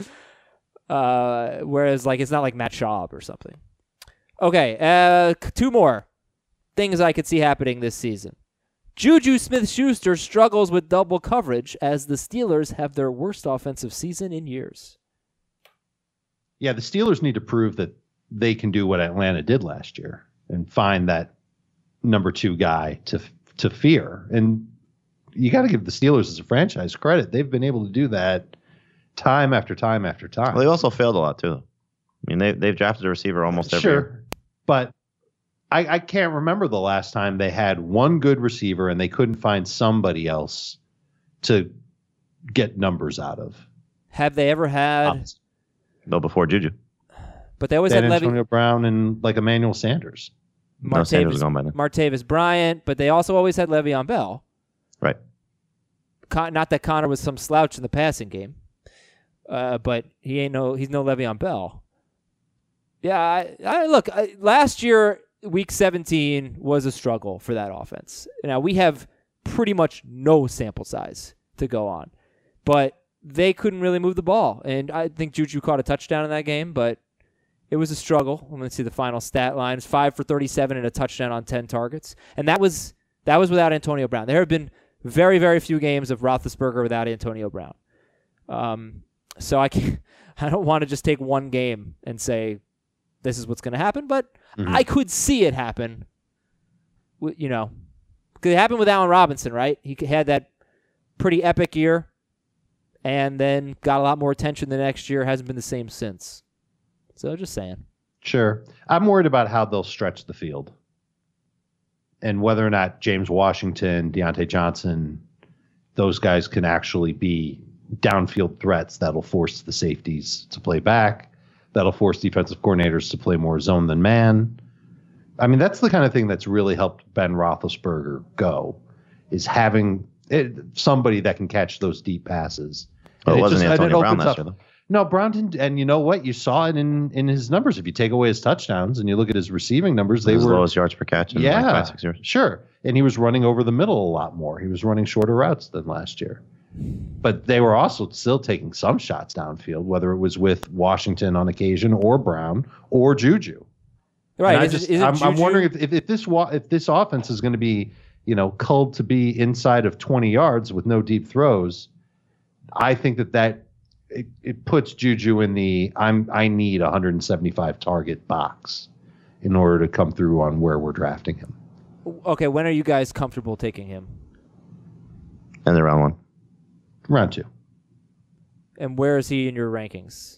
Uh, whereas, like, it's not like Matt Schaub or something. Okay, uh, two more things I could see happening this season. Juju Smith-Schuster struggles with double coverage as the Steelers have their worst offensive season in years. Yeah, the Steelers need to prove that they can do what Atlanta did last year and find that number two guy to to fear. And you got to give the Steelers as a franchise credit. They've been able to do that time after time after time. Well, they also failed a lot too. I mean, they they've drafted a receiver almost every sure, year. But I, I can't remember the last time they had one good receiver and they couldn't find somebody else to get numbers out of. Have they ever had? Um, No, before Juju. But they always They had had Levy, Antonio Brown and like Emmanuel Sanders. No, Sanders was Martavis, gone by then. Martavis Bryant, but they also always had Le'Veon Bell. Right. Con- not that Connor was some slouch in the passing game, uh, but he ain't no he's no Le'Veon Bell. Yeah, I, I look I, last year week seventeen was a struggle for that offense. Now we have pretty much no sample size to go on, but they couldn't really move the ball, and I think Juju caught a touchdown in that game, but it was a struggle. Let me see the final stat lines: five for thirty-seven and a touchdown on ten targets, and that was that was without Antonio Brown. There have been very, very few games of Roethlisberger without Antonio Brown. Um, so I can't, I don't want to just take one game and say this is what's going to happen, but Mm-hmm. I could see it happen. You know, could it happen with Allen Robinson, right? He had that pretty epic year, and then got a lot more attention the next year. Hasn't been the same since. So just saying. Sure. I'm worried about how they'll stretch the field and whether or not James Washington, Deontay Johnson, those guys can actually be downfield threats that'll force the safeties to play back, that'll force defensive coordinators to play more zone than man. I mean, that's the kind of thing that's really helped Ben Roethlisberger go, is having it, somebody that can catch those deep passes. Well, And it wasn't just- and Antonio it Brown opens last up- year, though. No, Brown didn't. And you know what? You saw it in, in his numbers. If you take away his touchdowns and you look at his receiving numbers, they His were lowest yards per catch in yeah, like five, six years. sure. And he was running over the middle a lot more. He was running shorter routes than last year. But they were also still taking some shots downfield, whether it was with Washington on occasion or Brown or Juju. Right. And I Is it- just, is it I'm, I'm Juju? wondering if, if, if this wa- if this offense is going to be, you know, culled to be inside of twenty yards with no deep throws. I think that that it, it puts Juju in the I'm I need a one hundred seventy-five target box in order to come through on where we're drafting him. Okay, when are you guys comfortable taking him? And the round one. Round two. And where is he in your rankings?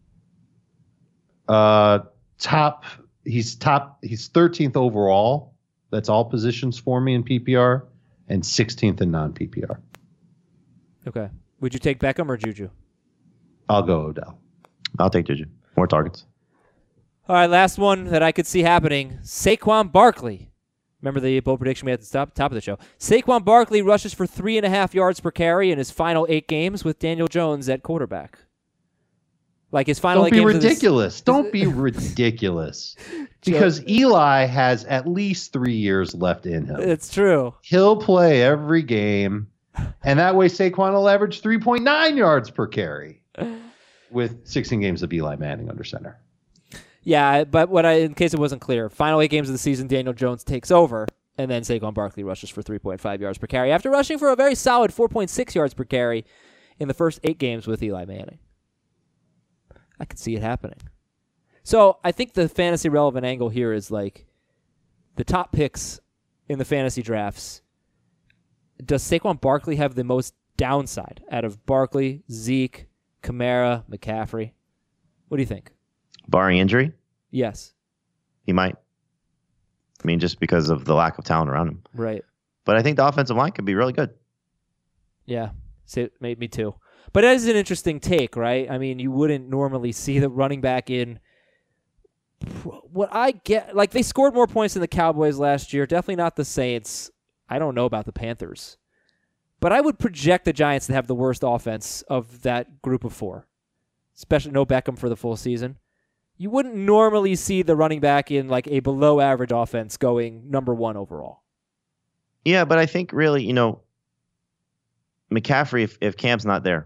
Uh, top. He's top. He's thirteenth overall. That's all positions for me in P P R, and sixteenth in non P P R. Okay. Would you take Beckham or Juju? I'll go Odell. I'll take Juju. More targets. All right, last one that I could see happening. Saquon Barkley. Remember the bold prediction we had at the top, top of the show. Saquon Barkley rushes for three and a half yards per carry in his final eight games with Daniel Jones at quarterback. Like his final Don't eight be games. of this- ridiculous. Don't be ridiculous. Because Eli has at least three years left in him. It's true. He'll play every game, and that way Saquon will average three point nine yards per carry with sixteen games of Eli Manning under center. Yeah, but what I, in case it wasn't clear, final eight games of the season, Daniel Jones takes over, and then Saquon Barkley rushes for three point five yards per carry after rushing for a very solid four point six yards per carry in the first eight games with Eli Manning. I could see it happening. So I think the fantasy relevant angle here is like the top picks in the fantasy drafts. Does Saquon Barkley have the most downside out of Barkley, Zeke, Kamara, McCaffrey? What do you think? Barring injury, Yes. he might. I mean, just because of the lack of talent around him. Right. But I think the offensive line could be really good. Yeah, so it made me too. But it is an interesting take, right? I mean, you wouldn't normally see the running back in. What I get, like they scored more points than the Cowboys last year. Definitely not the Saints. I don't know about the Panthers. But I would project the Giants to have the worst offense of that group of four, especially no Beckham for the full season. You wouldn't normally see the running back in like a below average offense going number one overall. Yeah, but I think really, you know, McCaffrey, if, if Cam's not there,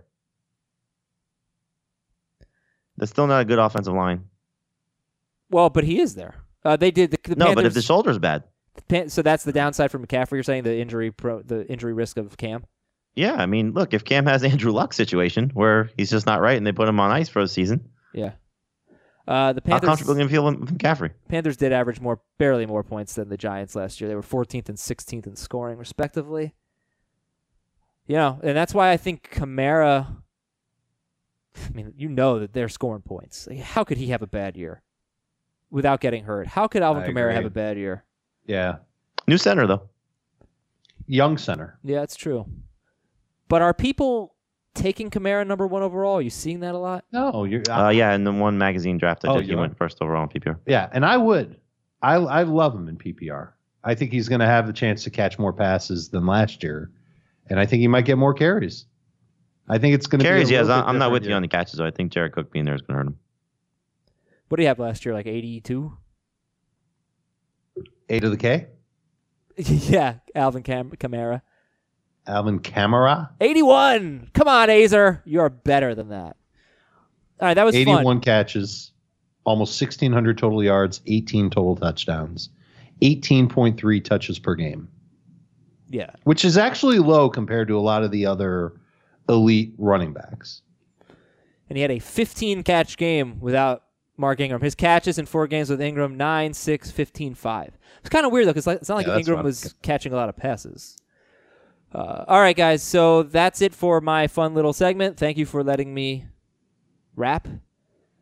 that's still not a good offensive line. Well, but he is there. Uh, they did the, the No, Panthers, but if the shoulder's bad, Pan- so that's the downside for McCaffrey. You're saying the injury pro, the injury risk of Cam. yeah, I mean, look, if Cam has Andrew Luck situation where he's just not right and they put him on ice for the season, Yeah. Uh, the how Panthers. comfortable are you going to feel with McCaffrey? Panthers did average more, barely more points than the Giants last year. They were fourteenth and sixteenth in scoring, respectively. You know, and that's why I think Kamara. I mean, you know that they're scoring points. Like, how could he have a bad year without getting hurt? How could Alvin I Kamara agree. have a bad year? Yeah. New center, though. Young center. Yeah, that's true. But are people taking Kamara number one overall? Are you seeing that a lot? No, you're. Uh, yeah, in the one magazine draft I Oh, did, he you went are? first overall in P P R. Yeah, and I would. I I love him in P P R. I think he's going to have the chance to catch more passes than last year, and I think he might get more carries. I think it's going to Carries, be a yes. little I'm bit not different with you year. on the catches, though. I think Jared Cook being there is going to hurt him. What do you have last year? Like eighty-two? Eight of the K. Yeah, Alvin Cam- Kamara. Alvin Kamara. eighty-one. Come on, Azer. You're better than that. All right, that was eighty-one fun. catches, almost sixteen hundred total yards, eighteen total touchdowns, eighteen point three touches per game, Yeah. which is actually low compared to a lot of the other elite running backs. And he had a fifteen-catch game without Mark Ingram. His catches in four games with Ingram, nine, six, fifteen, five. It's kind of weird, though, because it's not like Yeah, that's Ingram what I'm was catching a lot of passes. Uh, all right, guys, so that's it for my fun little segment. Thank you for letting me rap.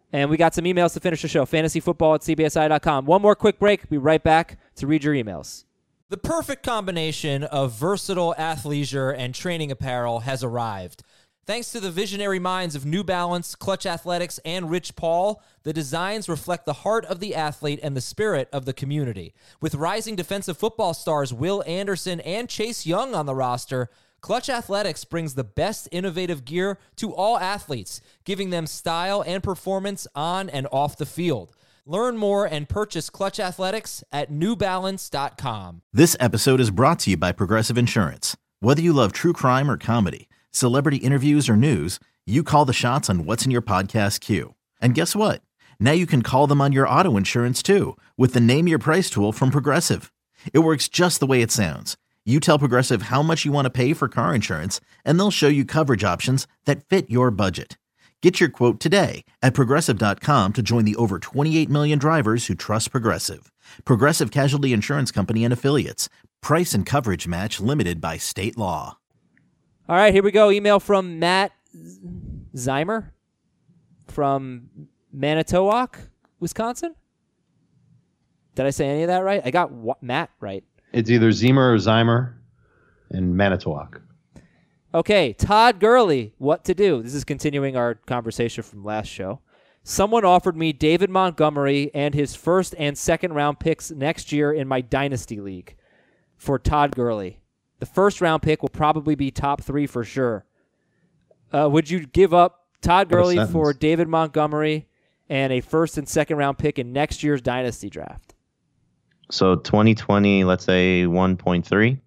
And we got some emails to finish the show. fantasy football at c b s i dot com. One more quick break. Be right back to read your emails. The perfect combination of versatile athleisure and training apparel has arrived. Thanks to the visionary minds of New Balance, Clutch Athletics, and Rich Paul, the designs reflect the heart of the athlete and the spirit of the community. With rising defensive football stars Will Anderson and Chase Young on the roster, Clutch Athletics brings the best innovative gear to all athletes, giving them style and performance on and off the field. Learn more and purchase Clutch Athletics at new balance dot com. This episode is brought to you by Progressive Insurance. Whether you love true crime or comedy, celebrity interviews or news, you call the shots on what's in your podcast queue. And guess what? Now you can call them on your auto insurance too with the Name Your Price tool from Progressive. It works just the way it sounds. You tell Progressive how much you want to pay for car insurance, and they'll show you coverage options that fit your budget. Get your quote today at progressive dot com to join the over twenty-eight million drivers who trust Progressive. Progressive Casualty Insurance Company and Affiliates. Price and coverage match limited by state law. All right, here we go. Email from Matt Zeimer from Manitowoc, Wisconsin. Did I say any of that right? I got wa- Matt right. It's either Zemer or Zeimer in Manitowoc. Okay, Todd Gurley, what to do? This is continuing our conversation from last show. Someone offered me David Montgomery and his first and second round picks next year in my Dynasty League for Todd Gurley. The first round pick will probably be top three for sure. Uh, would you give up Todd Gurley for David Montgomery and a first and second round pick in next year's Dynasty draft? So twenty twenty, let's say one point three,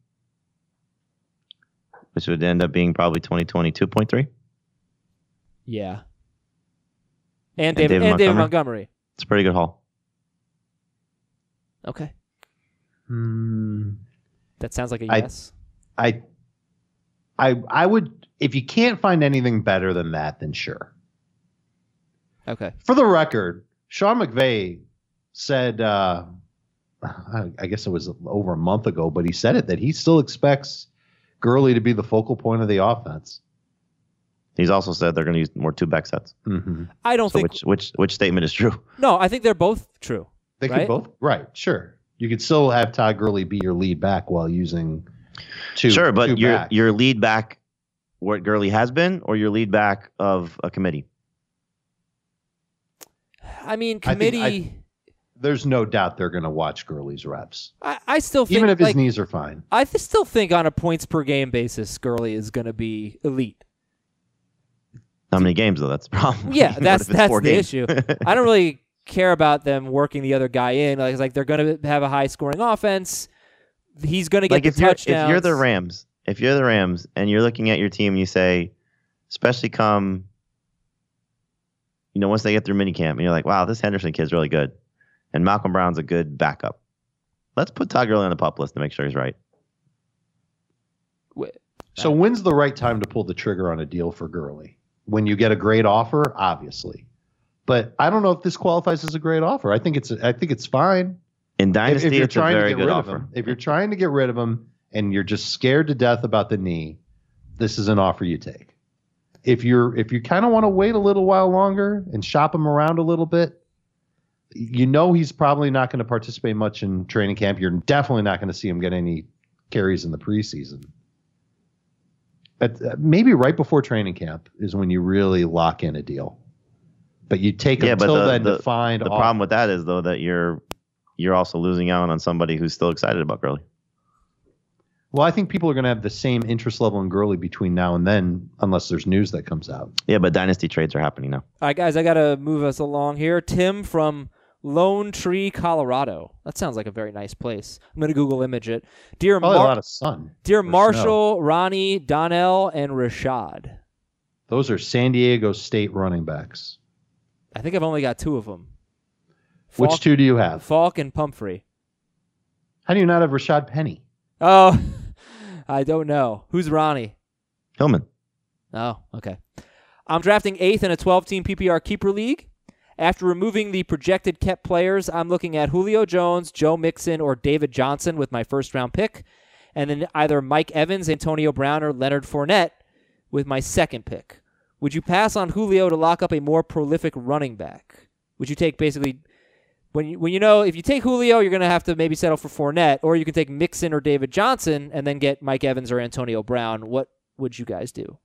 which would end up being probably twenty twenty two point three. Yeah. And, And David, David and David Montgomery? Montgomery. It's a pretty good haul. Okay. Hmm. That sounds like a I- yes. I, I, I would, if you can't find anything better than that, then sure. Okay. For the record, Sean McVay said, uh, I, I guess it was over a month ago, but he said it that he still expects Gurley to be the focal point of the offense. He's also said they're going to use more two-back sets. Mm-hmm. I don't So think. which which which statement is true? No, I think they're both true. They right? could both, right? Sure, you could still have Todd Gurley be your lead back while using two. Sure, but two your backs. your lead back, what Gurley has been, or your lead back of a committee? I mean, I think committee. I- There's no doubt they're going to watch Gurley's reps, I, I still think even if his like, knees are fine. I th- still think on a points per game basis, Gurley is going to be elite. How many games though? That's the problem. Yeah, What that's if it's that's four the games? issue. I don't really care about them working the other guy in. Like, it's like they're going to have a high scoring offense. He's going to get Like the if you're touchdowns. if you're the Rams, if you're the Rams, and you're looking at your team, and you say, especially come, you know, once they get through minicamp, and you're like, wow, this Henderson kid's really good, and Malcolm Brown's a good backup. Let's put Todd Gurley on the pup list to make sure he's right. So when's the right time to pull the trigger on a deal for Gurley? When you get a great offer, obviously. But I don't know if this qualifies as a great offer. I think it's I think it's fine. In If, Dynasty, if you're it's a trying to very get good rid offer. of him, if you're trying to get rid of him and you're just scared to death about the knee, this is an offer you take. If you're if you kind of want to wait a little while longer and shop him around a little bit, you know he's probably not going to participate much in training camp. You're definitely not going to see him get any carries in the preseason. But uh, maybe right before training camp is when you really lock in a deal. But you take Yeah, but until the- then the- to find The off- problem with that is though that you're you're also losing out on somebody who's still excited about Gurley. Well, I think people are going to have the same interest level in Gurley between now and then, unless there's news that comes out. Yeah, but Dynasty trades are happening now. All right, guys, I got to move us along here. Tim from Lone Tree, Colorado. That sounds like a very nice place. I'm going to Google image it. Dear, Probably Mar- a lot of sun. Dear or Marshall, Ronnie, Donnell, and Rashad. Those are San Diego State running backs. I think I've only got two of them. Which Falk, two do you have? Falk and Pumphrey. How do you not have Rashad Penny? Oh, I don't know. Who's Ronnie? Hillman. Oh, okay. I'm drafting eighth in a twelve-team P P R keeper league. After removing the projected kept players, I'm looking at Julio Jones, Joe Mixon, or David Johnson with my first-round pick, and then either Mike Evans, Antonio Brown, or Leonard Fournette with my second pick. would you pass on Julio to lock up a more prolific running back? Would you take basically when you, when you know if you take Julio, you're going to have to maybe settle for Fournette, or you can take Mixon or David Johnson and then get Mike Evans or Antonio Brown. What would you guys do?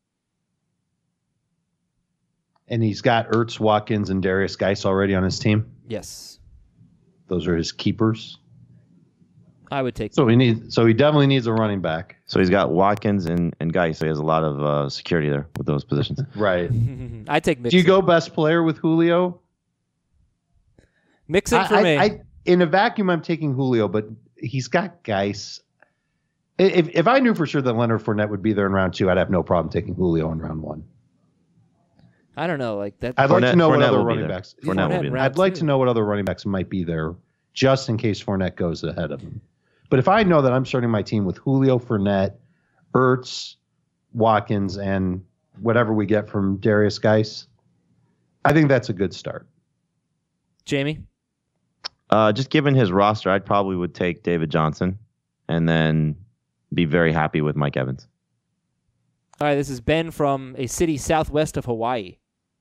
And he's got Ertz, Watkins, and Darius Geis already on his team. Yes, those are his keepers. I would take. So he needs. So he definitely needs a running back. So he's got Watkins and and Geis. So he has a lot of uh, security there with those positions. Right. I take Mixon. Do you go best player with Julio? Mixon for I, me. I, I, in a vacuum, I'm taking Julio, but he's got Geis. If if I knew for sure that Leonard Fournette would be there in round two, I'd have no problem taking Julio in round one. I don't know, like that. I'd Fournette, like to know Fournette what other will be running there. backs. Fournette will be there. I'd like to know what other running backs might be there, just in case Fournette goes ahead of him. But if I know that I'm starting my team with Julio, Fournette, Ertz, Watkins, and whatever we get from Darius Geis, I think that's a good start. Jamie? Uh, just given his roster, I'd probably would take David Johnson and then be very happy with Mike Evans. All right, this is Ben from a city southwest of Hawaii.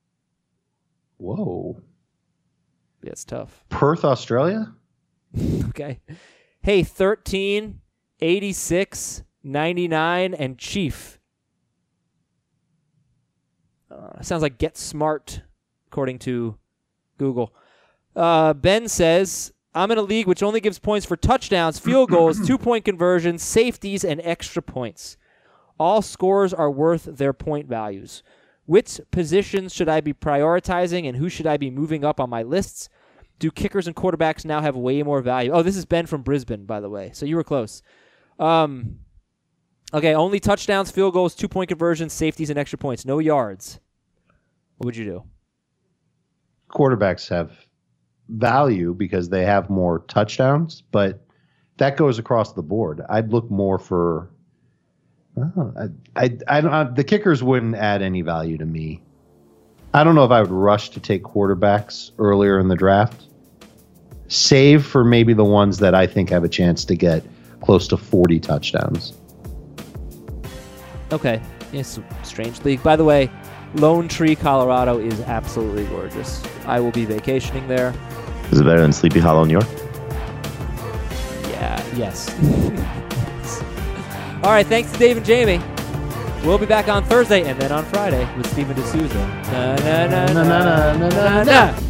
Whoa. Yeah, it's tough. Perth, Australia? Okay. Hey, thirteen, eighty-six, ninety-nine, and Chief. Uh, sounds like Get Smart, according to Google. Uh, Ben says, I'm in a league which only gives points for touchdowns, field goals, two-point conversions, safeties, and extra points. All scores are worth their point values. Which positions should I be prioritizing, and who should I be moving up on my lists? Do kickers and quarterbacks now have way more value? Oh, this is Ben from Brisbane, by the way. So you were close. Um, okay, only touchdowns, field goals, two-point conversions, safeties, and extra points. No yards. What would you do? Quarterbacks have value because they have more touchdowns, but that goes across the board. I'd look more for oh, I, I, I don't. I, the kickers wouldn't add any value to me. I don't know if I would rush to take quarterbacks earlier in the draft. Save for maybe the ones that I think have a chance to get close to forty touchdowns. Okay. Yes, strange league. By the way, Lone Tree, Colorado is absolutely gorgeous. I will be vacationing there. Is it better than Sleepy Hollow, New York? Yeah, yes. All right, thanks to Dave and Jamie. We'll be back on Thursday and then on Friday with Steven D'Souza. Na na na na na na na.